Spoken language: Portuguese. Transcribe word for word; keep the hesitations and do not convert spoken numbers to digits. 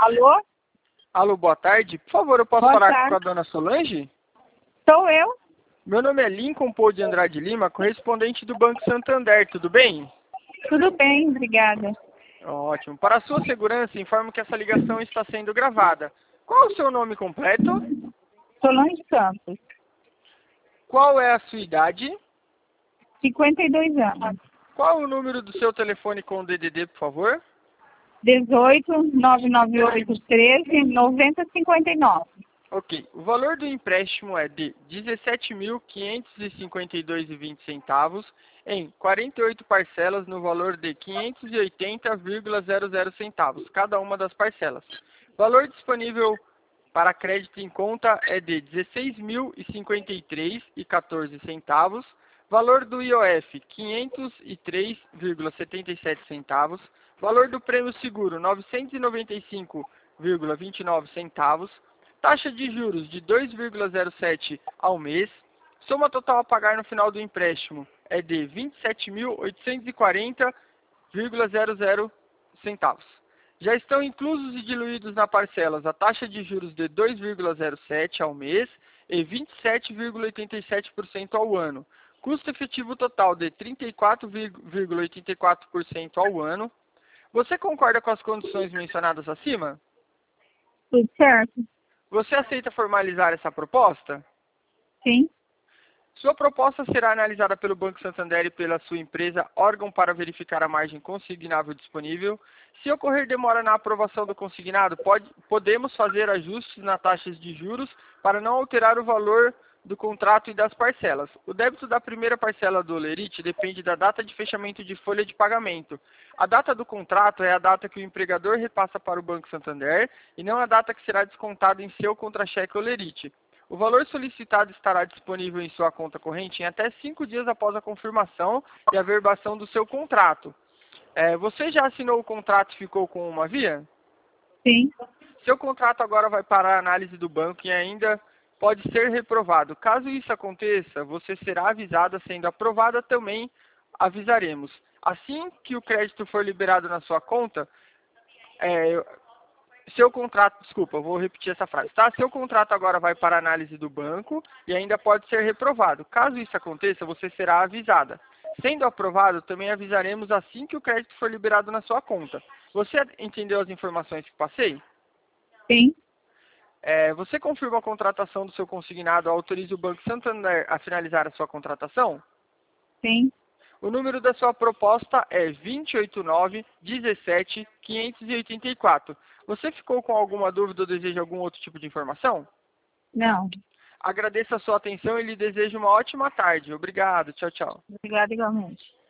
Alô? Alô, boa tarde. Por favor, eu posso Boa falar tarde. com a dona Solange? Sou eu? Meu nome é Lincoln Paul de Andrade Lima, correspondente do Banco Santander, tudo bem? Tudo bem, obrigada. Ótimo. Para a sua segurança, informo que essa ligação está sendo gravada. Qual é o seu nome completo? Solange Campos, Qual é a sua idade? cinquenta e dois anos. Qual é o número do seu telefone com o D D D, por favor? dezoito, nove nove oito, treze, noventa, cinquenta e nove. Ok. O valor do empréstimo é de dezessete mil quinhentos e cinquenta e dois reais e vinte centavos em quarenta e oito parcelas no valor de quinhentos e oitenta vírgula zero zero centavos, cada uma das parcelas. Valor disponível para crédito em conta é de dezesseis mil e cinquenta e três reais e quatorze centavos. Valor do I O F, quinhentos e três vírgula setenta e sete centavos. Valor do prêmio seguro, novecentos e noventa e cinco vírgula vinte e nove centavos. Taxa de juros de dois vírgula zero sete ao mês. Soma total a pagar no final do empréstimo é de vinte e sete mil oitocentos e quarenta vírgula zero zero centavos. Já estão inclusos e diluídos na parcelas a taxa de juros de dois vírgula zero sete ao mês e vinte e sete vírgula oitenta e sete por cento ao ano. Custo efetivo total de trinta e quatro vírgula oitenta e quatro por cento ao ano. Você concorda com as condições mencionadas acima? Tudo certo? Você aceita formalizar essa proposta? Sim. Sua proposta será analisada pelo Banco Santander e pela sua empresa, órgão para verificar a margem consignável disponível. Se ocorrer demora na aprovação do consignado, pode, podemos fazer ajustes nas taxas de juros para não alterar o valor do contrato e das parcelas. O débito da primeira parcela do Olerite depende da data de fechamento de folha de pagamento. A data do contrato é a data que o empregador repassa para o Banco Santander e não a data que será descontada em seu contra-cheque Olerite. O valor solicitado estará disponível em sua conta corrente em até cinco dias após a confirmação e averbação do seu contrato. É, você já assinou o contrato e ficou com uma via? Sim. Seu contrato agora vai para a análise do banco e ainda pode ser reprovado. Caso isso aconteça, você será avisada, sendo aprovada também avisaremos. Assim que o crédito for liberado na sua conta, é, seu contrato, desculpa, eu vou repetir essa frase, tá? Seu contrato agora vai para a análise do banco e ainda pode ser reprovado. Caso isso aconteça, você será avisada. Sendo aprovado, também avisaremos assim que o crédito for liberado na sua conta. Você entendeu as informações que passei? Sim. É, você confirma a contratação do seu consignado, autoriza o Banco Santander a finalizar a sua contratação? Sim. O número da sua proposta é vinte e oito nove, dezessete, quinhentos e oitenta e quatro. Você ficou com alguma dúvida ou deseja algum outro tipo de informação? Não. Agradeço a sua atenção e lhe desejo uma ótima tarde. Obrigado. Tchau, tchau. Obrigada igualmente.